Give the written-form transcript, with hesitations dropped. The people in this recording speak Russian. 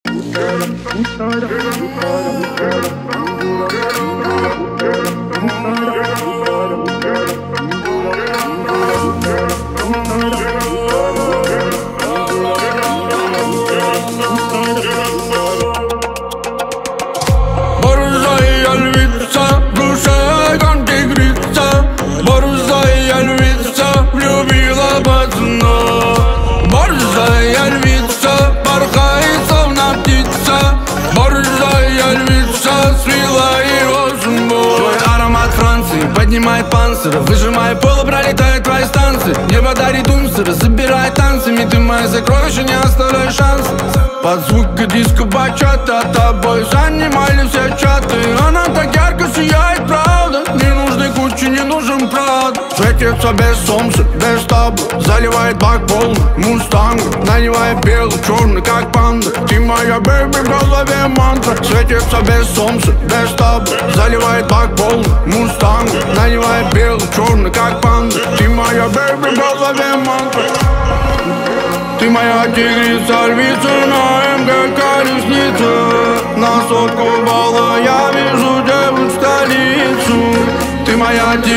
Борзая львица, в душе огонь тигрица. Борзая львица, влюбила пацана. Борзая львица, порхает словно птица. Борзая львица, свела его судьбу. Твой аромат Франции поднимает панцирь, выжимая поло, пролетает твои станции. Небо дарит умсеры, забирает танцами. Ты мои сокровища, не оставляй шанса. Под звук диско бачата тобой занимали все чаты. Она так ярко сияет, правда. Не нужны кучи, не нужен прад. Светится без солнца, без табла. Заливает бак полный мустанга. Наливает белый, черный, как панда. Ты моя бэйби, в голове мантра. Светится без солнца, без табла. Заливает бак полный мустанга. Наливает белый, черный, как панда. Ты моя бэйби, в голове мантра. Ты моя тигрица, львица, на МГ колесница. На сотку балла я вижу девушку столицу. Ты моя